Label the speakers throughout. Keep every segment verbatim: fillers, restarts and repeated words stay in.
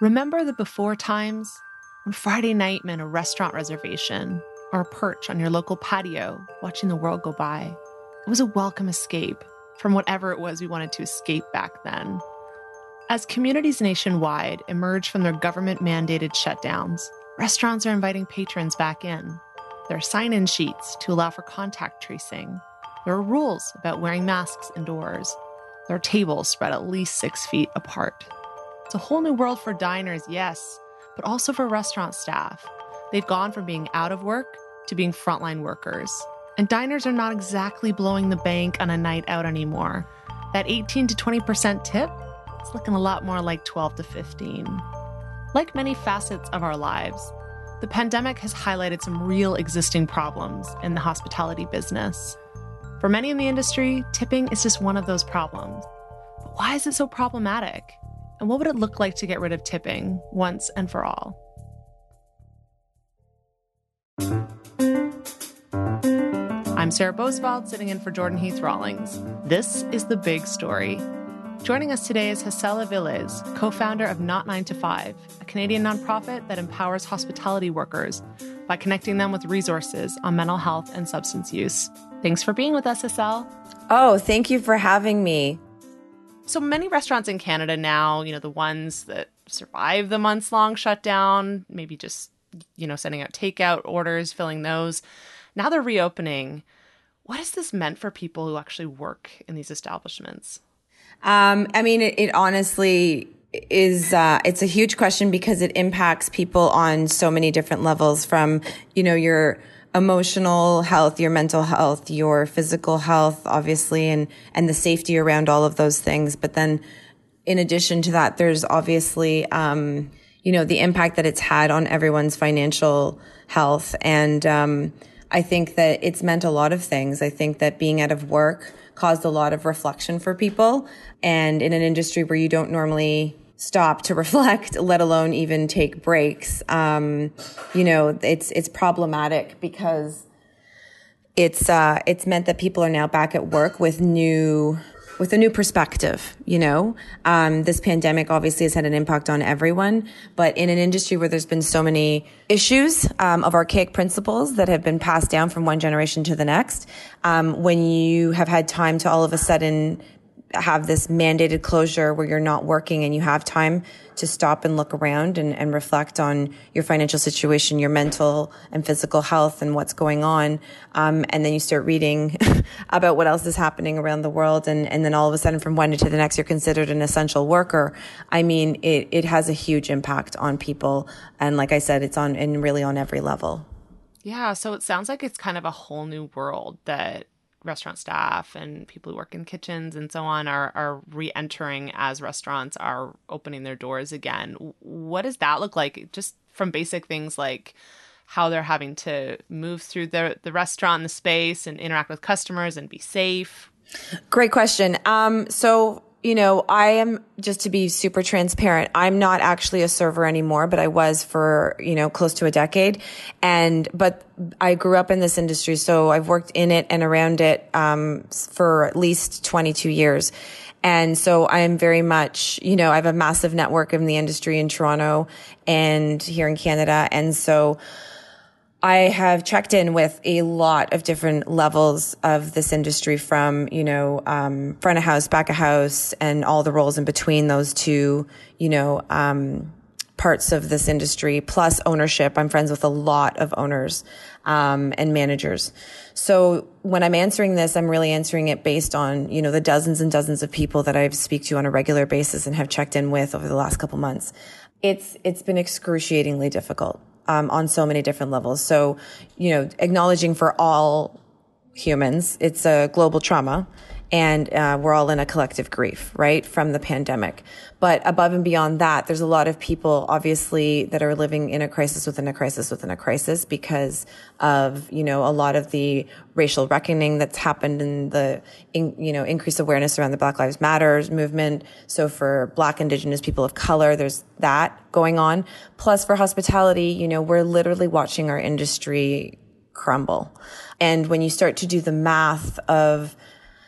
Speaker 1: Remember the before times when Friday night meant a restaurant reservation or a perch on your local patio watching the world go by? It was a welcome escape from whatever it was we wanted to escape back then. As communities nationwide emerge from their government-mandated shutdowns, restaurants are inviting patrons back in. There are sign-in sheets to allow for contact tracing. There are rules about wearing masks indoors. There are tables spread at least six feet apart. It's a whole new world for diners, yes, but also for restaurant staff. They've gone from being out of work to being frontline workers. And diners are not exactly blowing the bank on a night out anymore. That eighteen to twenty percent tip, it's looking a lot more like twelve to fifteen. Like many facets of our lives, the pandemic has highlighted some real existing problems in the hospitality business. For many in the industry, tipping is just one of those problems. But why is it so problematic? And what would it look like to get rid of tipping once and for all? I'm Sarah Bosvald, sitting in for Jordan Heath Rawlings. This is The Big Story. Joining us today is Gisela Villes, co-founder of Not nine to five, a Canadian nonprofit that empowers hospitality workers by connecting them with resources on mental health and substance use. Thanks for being with us, Gisela.
Speaker 2: Oh, thank you for having me.
Speaker 1: So many restaurants in Canada now, you know, the ones that survive the months-long shutdown, maybe just, you know, sending out takeout orders, filling those. Now they're reopening. What has this meant for people who actually work in these establishments?
Speaker 2: Um, I mean, it, it honestly is, uh, it's a huge question because it impacts people on so many different levels, from, you know, your emotional health, your mental health, your physical health, obviously, and, and the safety around all of those things. But then in addition to that, there's obviously, um, you know, the impact that it's had on everyone's financial health. And, um, I think that it's meant a lot of things. I think that being out of work caused a lot of reflection for people. And in an industry where you don't normally stop to reflect, let alone even take breaks, um, you know, it's, it's problematic because it's, uh, it's meant that people are now back at work with new, with a new perspective, you know. Um, this pandemic obviously has had an impact on everyone, but in an industry where there's been so many issues, um, of archaic principles that have been passed down from one generation to the next, um, when you have had time to all of a sudden have this mandated closure where you're not working and you have time to stop and look around and, and reflect on your financial situation, your mental and physical health and what's going on. Um, and then you start reading about what else is happening around the world. And, and then all of a sudden from one day to the next, you're considered an essential worker. I mean, it, it has a huge impact on people. And like I said, it's on, and really on every level.
Speaker 1: Yeah. So it sounds like it's kind of a whole new world that restaurant staff and people who work in kitchens and so on are, are re-entering as restaurants are opening their doors again. What does that look like? Just from basic things like how they're having to move through the, the restaurant, the space, and interact with customers and be safe?
Speaker 2: Great question. Um, so, you know, I am, just to be super transparent, I'm not actually a server anymore, but I was for, you know, close to a decade. And, but I grew up in this industry, so I've worked in it and around it, um, for at least twenty-two years. And so I am very much, you know, I have a massive network in the industry in Toronto and here in Canada. And so I have checked in with a lot of different levels of this industry, from, you know, um, front of house, back of house, and all the roles in between those two, you know, um, parts of this industry, plus ownership. I'm friends with a lot of owners, um, and managers. So when I'm answering this, I'm really answering it based on, you know, the dozens and dozens of people that I speak to on a regular basis and have checked in with over the last couple months. It's, it's been excruciatingly difficult. Um, on so many different levels. So, you know, acknowledging for all humans, it's a global trauma, and uh, we're all in a collective grief, right, from the pandemic. But above and beyond that, there's a lot of people, obviously, that are living in a crisis within a crisis within a crisis because of, you know, a lot of the racial reckoning that's happened and the, in, you know, increased awareness around the Black Lives Matter movement. So for Black, Indigenous people of color, there's that going on. Plus for hospitality, you know, we're literally watching our industry crumble. And when you start to do the math of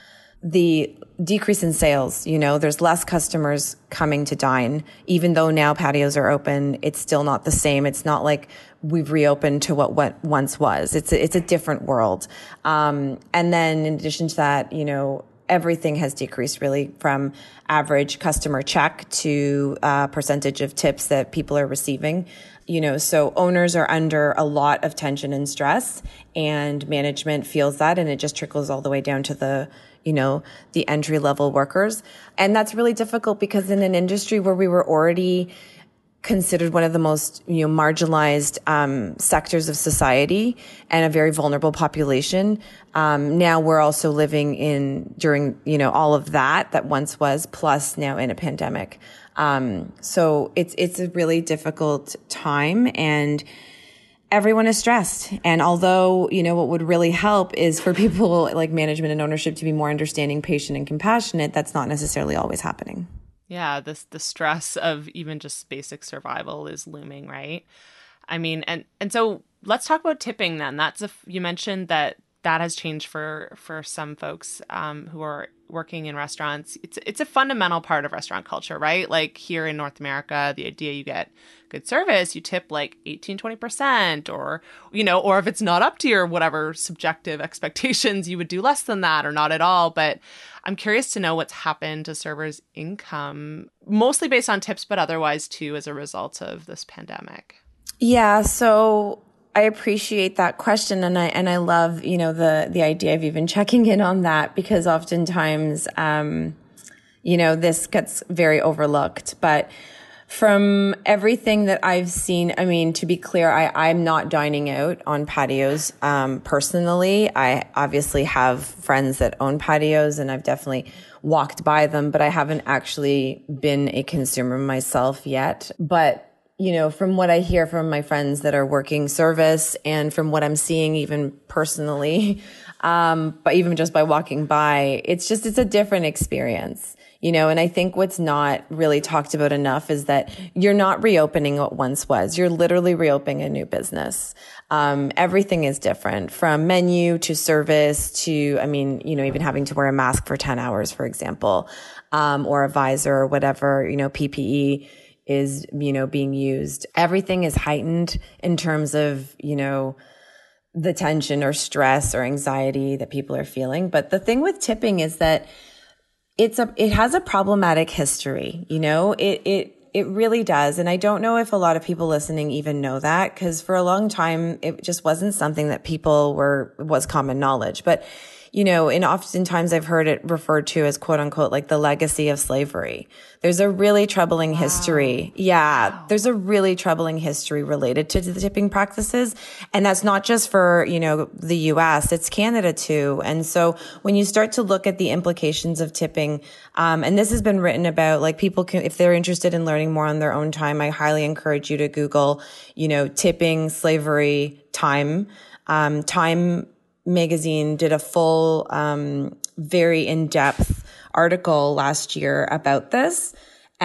Speaker 2: the decrease in sales. You know, there's less customers coming to dine. Even though now patios are open, it's still not the same. It's not like we've reopened to what, what once was. It's a, it's a different world. Um, and then in addition to that, you know, everything has decreased really from average customer check to uh, percentage of tips that people are receiving. You know, so owners are under a lot of tension and stress, and management feels that, and it just trickles all the way down to the, you know, the entry level workers. And that's really difficult because in an industry where we were already considered one of the most, you know, marginalized um, sectors of society and a very vulnerable population. Um, now we're also living in during, you know, all of that that once was, plus now in a pandemic. Um, so it's it's a really difficult time, and everyone is stressed. And although, you know, what would really help is for people like management and ownership to be more understanding, patient, and compassionate, that's not necessarily always happening.
Speaker 1: Yeah, this the stress of even just basic survival is looming, right? I mean, and and so let's talk about tipping then. That's a you mentioned that that has changed for for some folks um, who are working in restaurants. It's it's a fundamental part of restaurant culture, right? Like here in North America, the idea you get good service, you tip like eighteen, twenty percent, or, you know, or if it's not up to your whatever subjective expectations, you would do less than that or not at all. But I'm curious to know what's happened to servers' income, mostly based on tips, but otherwise too, as a result of this pandemic.
Speaker 2: Yeah. So I appreciate that question. And I, and I love, you know, the, the idea of even checking in on that, because oftentimes, um, you know, this gets very overlooked. But from everything that I've seen, I mean, to be clear, I, I'm not dining out on patios. Um, personally, I obviously have friends that own patios, and I've definitely walked by them, but I haven't actually been a consumer myself yet. But you know, from what I hear from my friends that are working service, and from what I'm seeing even personally, um, but even just by walking by, it's just, it's a different experience, you know, and I think what's not really talked about enough is that you're not reopening what once was. You're literally reopening a new business. Um, everything is different, from menu to service to, I mean, you know, even having to wear a mask for ten hours, for example, um, or a visor or whatever, you know, P P E is, you know, being used. Everything is heightened in terms of, you know, the tension or stress or anxiety that people are feeling. But the thing with tipping is that it's a, it has a problematic history, you know, it, it, it really does. And I don't know if a lot of people listening even know that, because for a long time, it just wasn't something that people were, was common knowledge. But you know, and oftentimes I've heard it referred to as quote unquote, like the legacy of slavery. There's a really troubling wow. history. Yeah. Wow. There's a really troubling history related to the tipping practices. And that's not just for, you know, the U S, it's Canada too. And so when you start to look at the implications of tipping, um, and this has been written about, like people can, if they're interested in learning more on their own time, I highly encourage you to Google, you know, tipping, slavery, time, um, time, Magazine did a full, um, very in-depth article last year about this.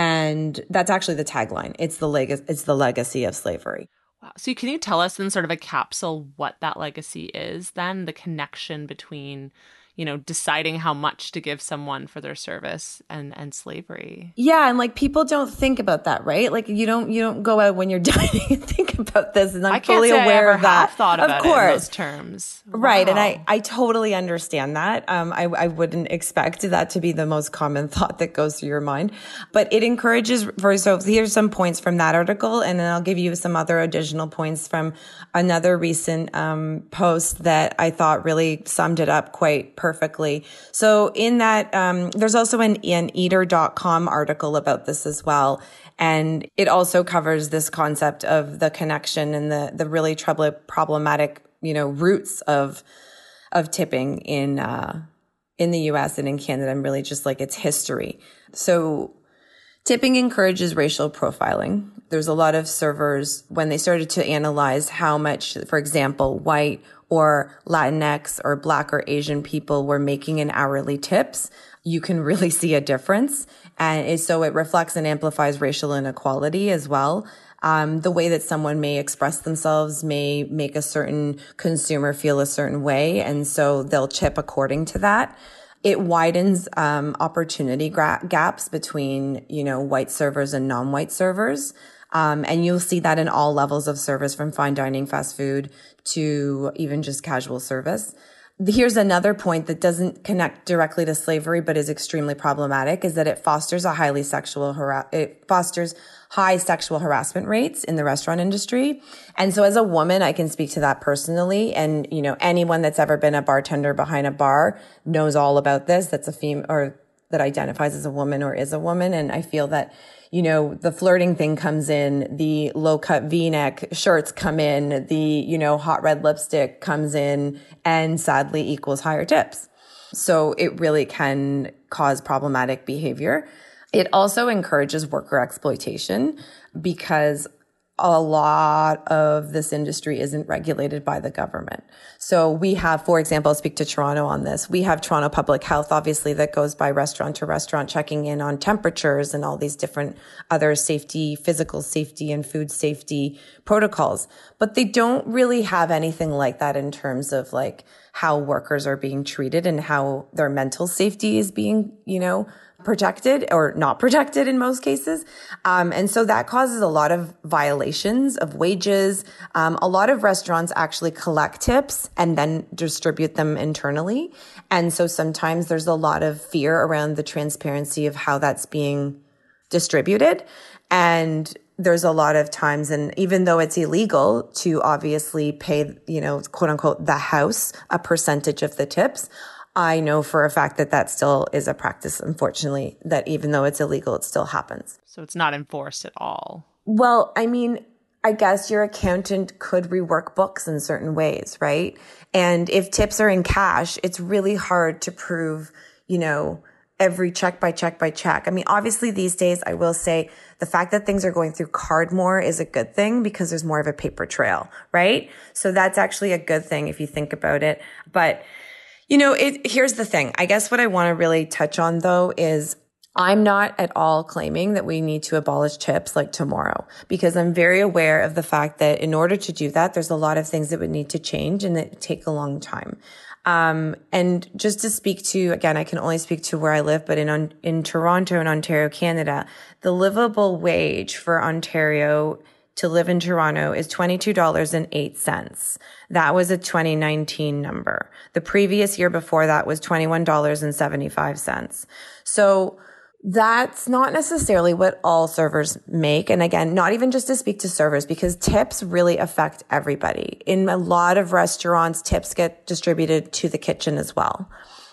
Speaker 2: And that's actually the tagline. It's the leg- it's the legacy of slavery.
Speaker 1: Wow. So can you tell us in sort of a capsule what that legacy is then, the connection between, you know, deciding how much to give someone for their service and, and slavery?
Speaker 2: Yeah. And like people don't think about that, right? Like you don't, you don't go out when you're dining and think about this. And I'm
Speaker 1: I can't
Speaker 2: fully
Speaker 1: say
Speaker 2: aware
Speaker 1: I ever
Speaker 2: of that.
Speaker 1: Have thought about
Speaker 2: of course.
Speaker 1: It in those terms.
Speaker 2: Right.
Speaker 1: Wow.
Speaker 2: And I, I totally understand that. Um, I, I wouldn't expect that to be the most common thought that goes through your mind, but it encourages for, so here's some points from that article. And then I'll give you some other additional points from another recent, um, post that I thought really summed it up quite perfectly. So in that, um, there's also an, an eater dot com article about this as well. And it also covers this concept of the connection and the, the really trouble, problematic, you know, roots of, of tipping in, uh, in the U S and in Canada, and really just like its history. So tipping encourages racial profiling. There's a lot of servers, when they started to analyze how much, for example, white or Latinx or Black or Asian people were making in hourly tips, you can really see a difference. And it, so it reflects and amplifies racial inequality as well. Um, the way that someone may express themselves may make a certain consumer feel a certain way. And so they'll chip according to that. It widens um, opportunity gra- gaps between, you know, white servers and non-white servers. Um, and you'll see that in all levels of service, from fine dining, fast food, to even just casual service. Here's another point that doesn't connect directly to slavery, but is extremely problematic, is that it fosters a highly sexual, harass- it fosters high sexual harassment rates in the restaurant industry. And so as a woman, I can speak to that personally. And, you know, anyone that's ever been a bartender behind a bar knows all about this. That's a female, or that identifies as a woman or is a woman. And I feel that, you know, the flirting thing comes in, the low cut V-neck shirts come in, the, you know, hot red lipstick comes in, and sadly equals higher tips. So it really can cause problematic behavior. It also encourages worker exploitation, because a lot of this industry isn't regulated by the government. So we have, for example, I'll speak to Toronto on this. We have Toronto Public Health, obviously, that goes by restaurant to restaurant, checking in on temperatures and all these different other safety, physical safety and food safety protocols. But they don't really have anything like that in terms of like how workers are being treated and how their mental safety is being, you know, protected or not protected in most cases. Um, and so that causes a lot of violations of wages. Um, a lot of restaurants actually collect tips and then distribute them internally. And so sometimes there's a lot of fear around the transparency of how that's being distributed. And there's a lot of times, and even though it's illegal to obviously pay, you know, quote unquote, the house a percentage of the tips, I know for a fact that that still is a practice, unfortunately, that even though it's illegal, it still happens.
Speaker 1: So it's not enforced at all.
Speaker 2: Well, I mean, I guess your accountant could rework books in certain ways, right? And if tips are in cash, it's really hard to prove, you know, every check by check by check. I mean, obviously these days, I will say the fact that things are going through card more is a good thing, because there's more of a paper trail, right? So that's actually a good thing if you think about it. But you know, it, here's the thing. I guess what I want to really touch on, though, is I'm not at all claiming that we need to abolish tips like tomorrow, because I'm very aware of the fact that in order to do that, there's a lot of things that would need to change and that take a long time. Um, and just to speak to, again, I can only speak to where I live, but in, in Toronto and Ontario, Canada, the livable wage for Ontario to live in Toronto is twenty-two dollars and eight cents. That was a twenty nineteen number. The previous year before that was twenty-one dollars and seventy-five cents. So that's not necessarily what all servers make. And again, not even just to speak to servers, because tips really affect everybody. In a lot of restaurants, tips get distributed to the kitchen as well.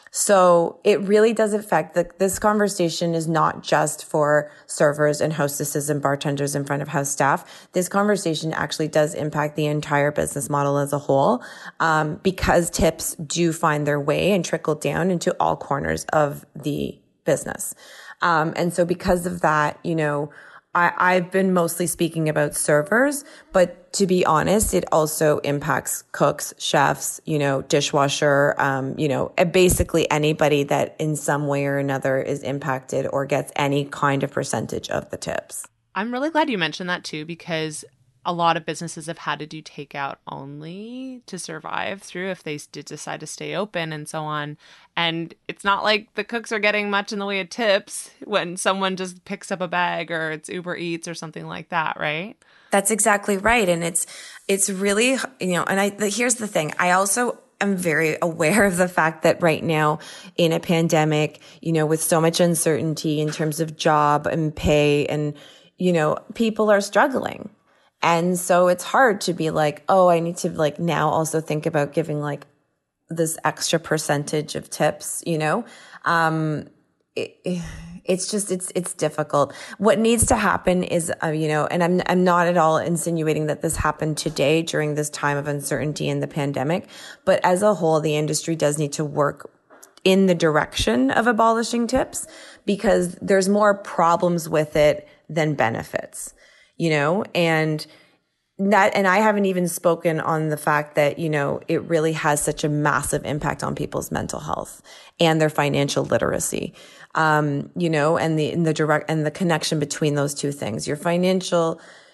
Speaker 2: So it really does affect the, this conversation is not just for servers and hostesses and bartenders in front of house staff. This conversation actually does impact the entire business model as a whole, um, because tips do find their way and trickle down into all corners of the business. Um, and so because of that, you know, I, I've been mostly speaking about servers, but to be honest, it also impacts cooks, chefs, you know, dishwasher, um, you know, basically anybody that in some way or another is impacted or gets any kind of percentage of the tips.
Speaker 1: I'm really glad you mentioned that too, because a lot of businesses have had to do takeout only to survive through if they did decide to stay open and so on. And it's not like the cooks are getting much in the way of tips when someone just picks up a bag or it's Uber Eats or something like that, right?
Speaker 2: That's exactly right. And it's, it's really, you know, and I, the, here's the thing. I also am very aware of the fact that right now in a pandemic, you know, with so much uncertainty in terms of job and pay and, you know, people are struggling. And so it's hard to be like, oh, I need to like now also think about giving like this extra percentage of tips, you know? Um, it, it's just, it's, it's difficult. What needs to happen is, uh, you know, and I'm, I'm not at all insinuating that this happened today during this time of uncertainty in the pandemic, but as a whole, the industry does need to work in the direction of abolishing tips, because there's more problems with it than benefits. You know, and that, and I haven't even spoken on the fact that, you know, it really has such a massive impact on people's mental health and their financial literacy. Um, you know, and the, and the direct, and the connection between those two things, your financial,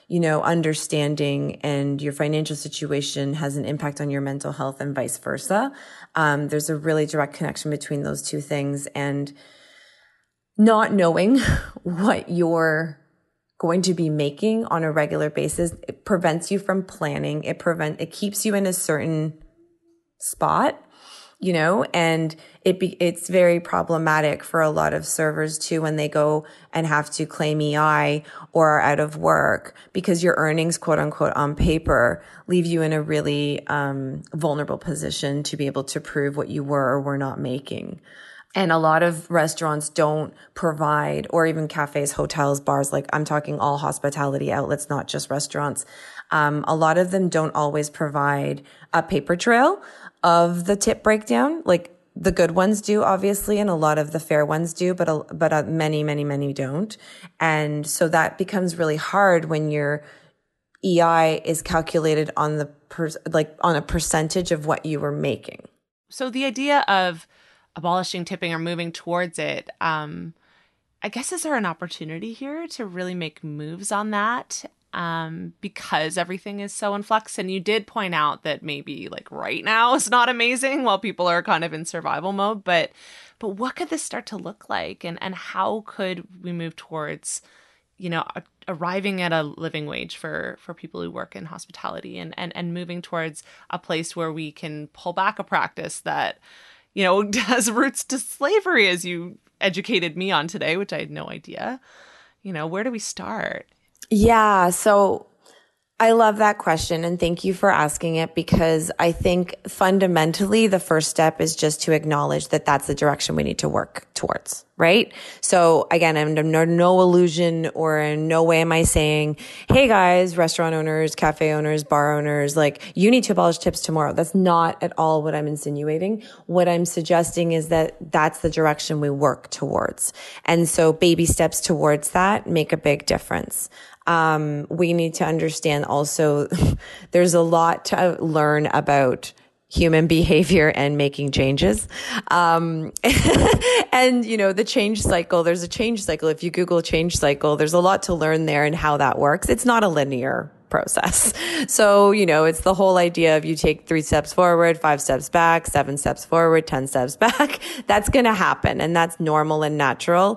Speaker 2: you know, understanding and your financial situation has an impact on your mental health and vice versa. Um, there's a really direct connection between those two things, and not knowing what you're going to be making on a regular basis, it prevents you from planning. It prevent, it keeps you in a certain spot, you know, and it be, it's very problematic for a lot of servers too when they go and have to claim E I or are out of work, because your earnings, quote unquote, on paper leave you in a really um, vulnerable position to be able to prove what you were or were not making. And a lot of restaurants don't provide, or even cafes, hotels, bars, like I'm talking all hospitality outlets, not just restaurants. Um, a lot of them don't always provide a paper trail of the tip breakdown. Like the good ones do, obviously, and a lot of the fair ones do, but, a, but a, many, many, many don't. And so that becomes really hard when your E I is calculated on the, per, like on a percentage of what you were making.
Speaker 1: So the idea of abolishing tipping or moving towards it, um, I guess, is there an opportunity here to really make moves on that? Um, because everything is so in flux. And you did point out that maybe like right now is not amazing while people are kind of in survival mode, but, but what could this start to look like? And, and how could we move towards, you know, a, arriving at a living wage for, for people who work in hospitality, and, and, and moving towards a place where we can pull back a practice that, you know, has roots to slavery, as you educated me on today, which I had no idea. You know, where do we start?
Speaker 2: Yeah. So I love that question, and thank you for asking it, because I think fundamentally the first step is just to acknowledge that that's the direction we need to work towards, right? So again, I'm under no illusion, or in no way am I saying, hey guys, restaurant owners, cafe owners, bar owners, like you need to abolish tips tomorrow. That's not at all what I'm insinuating. What I'm suggesting is that that's the direction we work towards. And so baby steps towards that make a big difference. Um, we need to understand also there's a lot to learn about human behavior and making changes. Um, and, you know, the change cycle, there's a change cycle. If you Google change cycle, there's a lot to learn there and how that works. It's not a linear process. So, you know, it's the whole idea of you take three steps forward, five steps back, seven steps forward, ten steps back. That's going to happen. And that's normal and natural.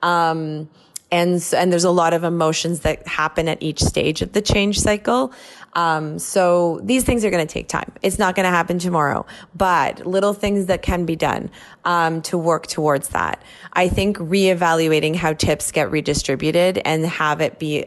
Speaker 2: Um, And, and there's a lot of emotions that happen at each stage of the change cycle. Um, so these things are going to take time. It's not going to happen tomorrow, but little things that can be done, um, to work towards that. I think reevaluating how tips get redistributed and have it be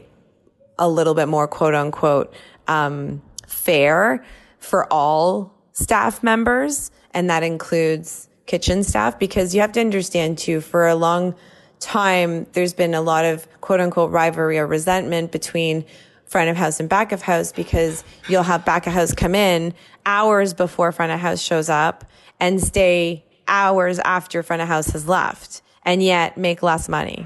Speaker 2: a little bit more quote unquote, um, fair for all staff members. And that includes kitchen staff, because you have to understand too, for a long time, there's been a lot of quote unquote rivalry or resentment between front of house and back of house, because you'll have back of house come in hours before front of house shows up and stay hours after front of house has left, and yet make less money.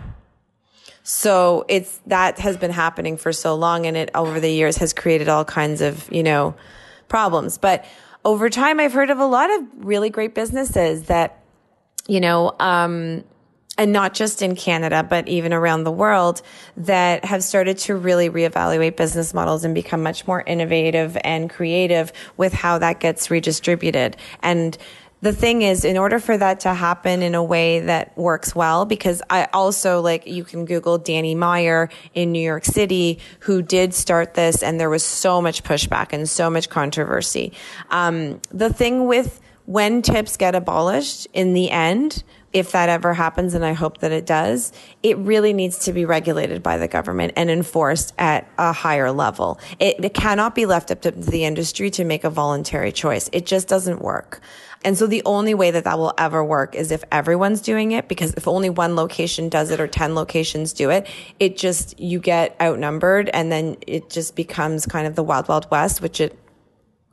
Speaker 2: So it's, that has been happening for so long, and it over the years has created all kinds of, you know, problems. But over time, I've heard of a lot of really great businesses that, you know, um, and not just in Canada, but even around the world, that have started to really reevaluate business models and become much more innovative and creative with how that gets redistributed. And the thing is, in order for that to happen in a way that works well, because I also, like, you can Google Danny Meyer in New York City, who did start this, and there was so much pushback and so much controversy. Um, the thing with when tips get abolished in the end, if that ever happens, and I hope that it does, it really needs to be regulated by the government and enforced at a higher level. It, it cannot be left up to the industry to make a voluntary choice. It just doesn't work. And so the only way that that will ever work is if everyone's doing it, because if only one location does it or ten locations do it, it just, you get outnumbered, and then it just becomes kind of the wild, wild west, which it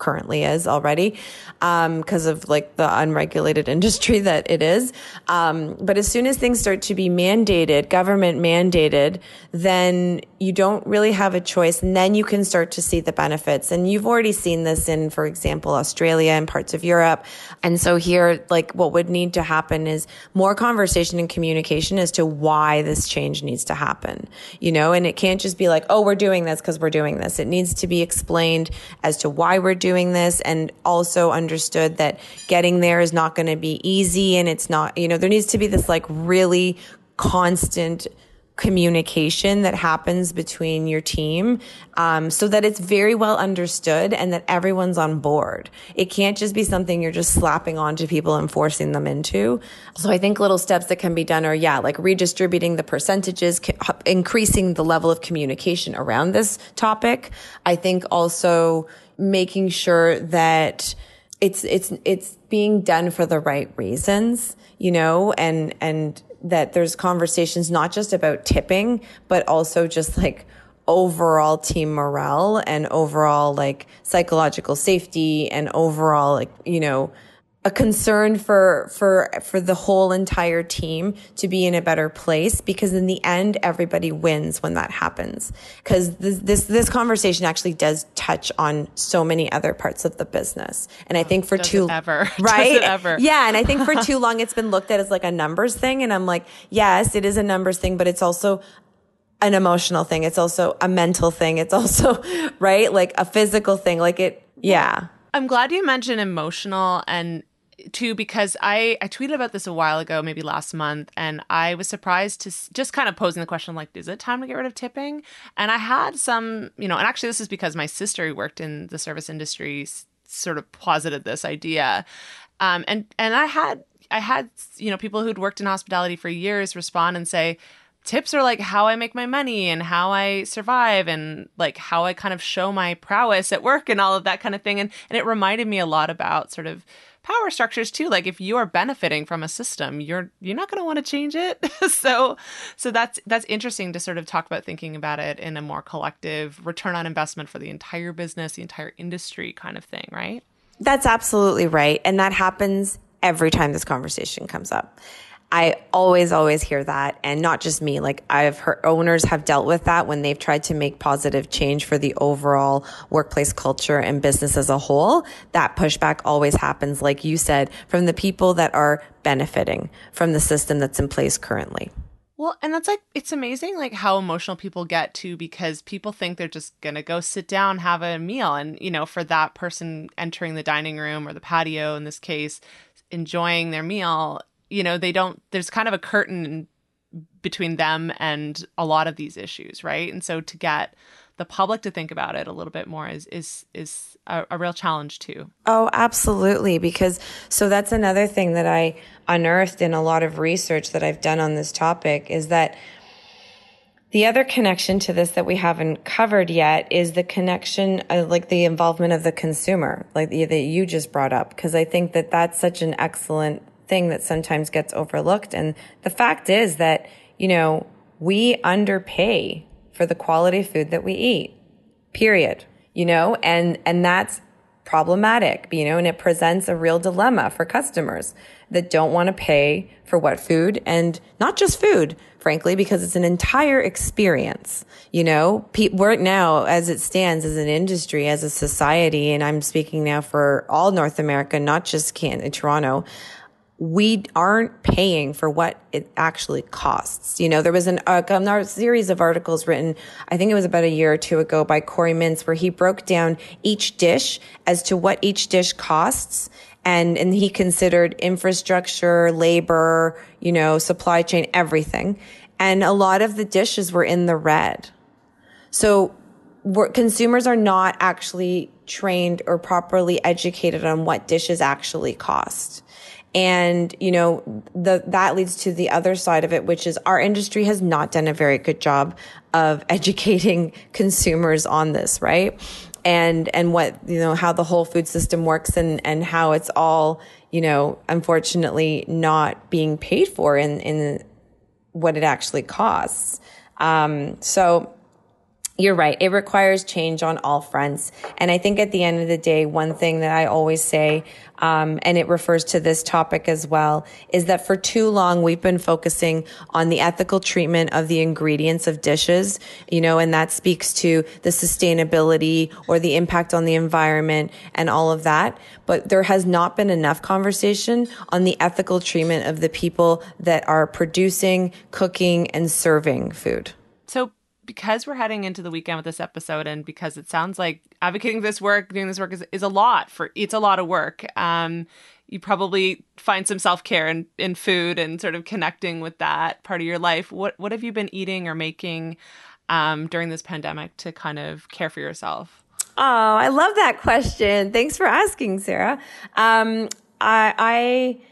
Speaker 2: currently is already, um, because of like the unregulated industry that it is. Um, but as soon as things start to be mandated, government mandated, then you don't really have a choice. And then you can start to see the benefits. And you've already seen this in, for example, Australia and parts of Europe. And so here, like what would need to happen is more conversation and communication as to why this change needs to happen, you know, and it can't just be like, oh, we're doing this because we're doing this. It needs to be explained as to why we're doing doing this, and also understood that getting there is not going to be easy, and it's not, you know, there needs to be this like really constant communication that happens between your team, um, so that it's very well understood and that everyone's on board. It can't just be something you're just slapping onto people and forcing them into. So I think little steps that can be done are, yeah, like redistributing the percentages, ca- increasing the level of communication around this topic. I think also making sure that it's, it's, it's being done for the right reasons, you know, and, and that there's conversations not just about tipping, but also just like overall team morale and overall like psychological safety and overall like, you know, a concern for, for, for the whole entire team to be in a better place, because in the end, everybody wins when that happens. Cause this, this, this conversation actually does touch on so many other parts of the business. And I think for
Speaker 1: Does
Speaker 2: too,
Speaker 1: it ever.
Speaker 2: right?
Speaker 1: Does it ever.
Speaker 2: Yeah. And I think for too long, it's been looked at as like a numbers thing. And I'm like, yes, it is a numbers thing, but it's also an emotional thing. It's also a mental thing. It's also, right? Like a physical thing. Like it, yeah.
Speaker 1: I'm glad you mentioned emotional, and too, because I, I tweeted about this a while ago, maybe last month, and I was surprised to s- just kind of posing the question, like, is it time to get rid of tipping? And I had some, you know, and actually this is because my sister who worked in the service industry s- sort of posited this idea. Um, and, and I had, I had, you know, people who'd worked in hospitality for years respond and say, tips are like how I make my money and how I survive and like how I kind of show my prowess at work and all of that kind of thing. And, and it reminded me a lot about sort of power structures too. Like if you are benefiting from a system, you're you're not going to want to change it. so so that's that's interesting to sort of talk about thinking about it in a more collective return on investment for the entire business, the entire industry kind of thing, right?
Speaker 2: That's absolutely right. And that happens every time this conversation comes up. I always, always hear that. And not just me, like I've heard owners have dealt with that when they've tried to make positive change for the overall workplace culture and business as a whole. That pushback always happens, like you said, from the people that are benefiting from the system that's in place currently.
Speaker 1: Well, and that's like, it's amazing like how emotional people get too, because people think they're just going to go sit down, have a meal. And, you know, for that person entering the dining room or the patio, in this case, enjoying their meal, you know, they don't, there's kind of a curtain between them and a lot of these issues, right? And so to get the public to think about it a little bit more is is is a, a real challenge too.
Speaker 2: Oh, absolutely. Because so that's another thing that I unearthed in a lot of research that I've done on this topic, is that the other connection to this that we haven't covered yet is the connection of like the involvement of the consumer, like the, that you just brought up, because I think that that's such an excellent thing that sometimes gets overlooked. And the fact is that, you know, we underpay for the quality food that we eat, period, you know, and, and that's problematic, you know, and it presents a real dilemma for customers that don't want to pay for what food, and not just food, frankly, because it's an entire experience. You know, we're now, as it stands as an industry, as a society, and I'm speaking now for all North America, not just Canada, Toronto, we aren't paying for what it actually costs. You know, there was an, uh, a series of articles written, I think it was about a year or two ago, by Corey Mintz, where he broke down each dish as to what each dish costs. And, and he considered infrastructure, labor, you know, supply chain, everything. And a lot of the dishes were in the red. So we're, consumers are not actually trained or properly educated on what dishes actually cost. And, you know, the, that leads to the other side of it, which is our industry has not done a very good job of educating consumers on this, right? And, and what, you know, how the whole food system works, and, and how it's all, you know, unfortunately not being paid for in, in what it actually costs. Um, so, You're right. It requires change on all fronts. And I think at the end of the day, one thing that I always say, um, and it refers to this topic as well, is that for too long, we've been focusing on the ethical treatment of the ingredients of dishes, you know, and that speaks to the sustainability or the impact on the environment and all of that. But there has not been enough conversation on the ethical treatment of the people that are producing, cooking, and serving food.
Speaker 1: So because we're heading into the weekend with this episode, and because it sounds like advocating this work, doing this work is, is a lot for, it's a lot of work. Um, you probably find some self-care in, in food and sort of connecting with that part of your life. What, what have you been eating or making um, during this pandemic to kind of care for yourself?
Speaker 2: Oh, I love that question. Thanks for asking, Sarah. Um, I, I,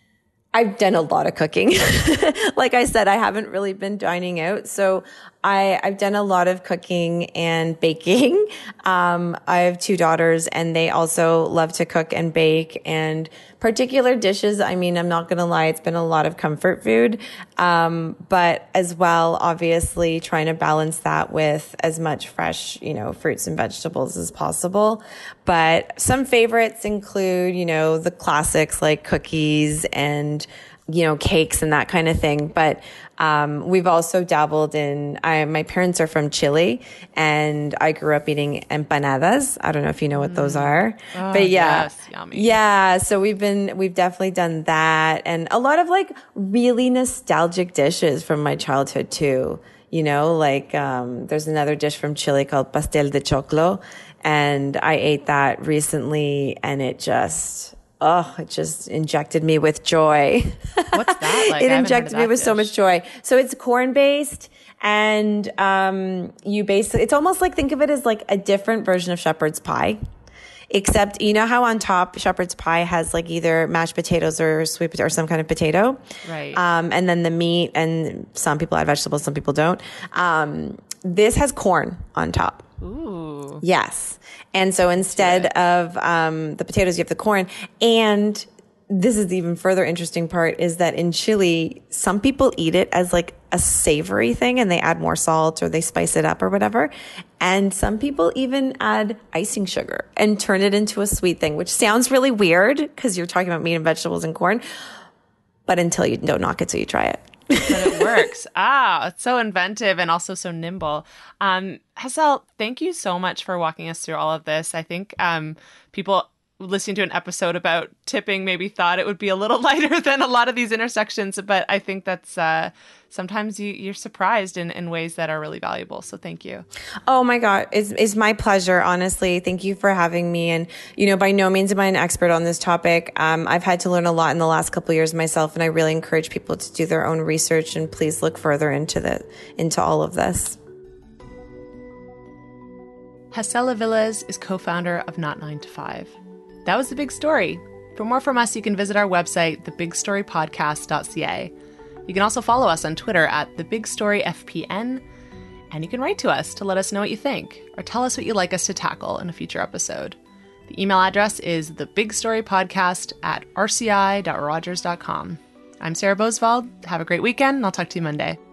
Speaker 2: I've done a lot of cooking. Like I said, I haven't really been dining out. So I, I've done a lot of cooking and baking. Um, I have two daughters and they also love to cook and bake, and particular dishes. I mean, I'm not going to lie. It's been a lot of comfort food. Um, but as well, obviously trying to balance that with as much fresh, you know, fruits and vegetables as possible. But some favorites include, you know, the classics like cookies and, you know, cakes and that kind of thing. But um, we've also dabbled in, I, my parents are from Chile, and I grew up eating empanadas. I don't know if you know what mm. those are,
Speaker 1: oh,
Speaker 2: but yeah.
Speaker 1: Yes, yummy.
Speaker 2: Yeah. So we've been, we've definitely done that, and a lot of like really nostalgic dishes from my childhood too. You know, like, um, there's another dish from Chile called pastel de choclo, and I ate that recently, and it just, oh, it just injected me with joy.
Speaker 1: What's that like?
Speaker 2: It injected me with
Speaker 1: dish.
Speaker 2: so much joy. So it's corn based, and um, you basically, it's almost like, think of it as like a different version of shepherd's pie. Except, you know how on top shepherd's pie has like either mashed potatoes or sweet potato or some kind of potato,
Speaker 1: right? Um,
Speaker 2: and then the meat, and some people add vegetables, some people don't. Um, this has corn on top.
Speaker 1: Ooh.
Speaker 2: Yes. And so instead of um, the potatoes, you have the corn. And this is the even further interesting part, is that in Chile, some people eat it as like a savory thing, and they add more salt or they spice it up or whatever. And some people even add icing sugar and turn it into a sweet thing, which sounds really weird because you're talking about meat and vegetables and corn. But until you don't knock it till you try it.
Speaker 1: But it works. Ah, it's so inventive and also so nimble. Um, Hassel, thank you so much for walking us through all of this. I think um, people listening to an episode about tipping maybe thought it would be a little lighter than a lot of these intersections, but I think that's uh, sometimes you, you're surprised in, in ways that are really valuable. So thank you.
Speaker 2: Oh my God. It's, it's my pleasure. Honestly. Thank you for having me. And, you know, by no means am I an expert on this topic. Um, I've had to learn a lot in the last couple of years myself, and I really encourage people to do their own research, and please look further into the, into all of this.
Speaker 1: Hassel Aviles is co-founder of Not nine to five. That was The Big Story. For more from us, you can visit our website, the big story podcast dot c a. You can also follow us on Twitter at the big story f p n, and you can write to us to let us know what you think, or tell us what you'd like us to tackle in a future episode. The email address is the big story podcast at r c i dot rogers dot com. I'm Sarah Bosvald. Have a great weekend, and I'll talk to you Monday.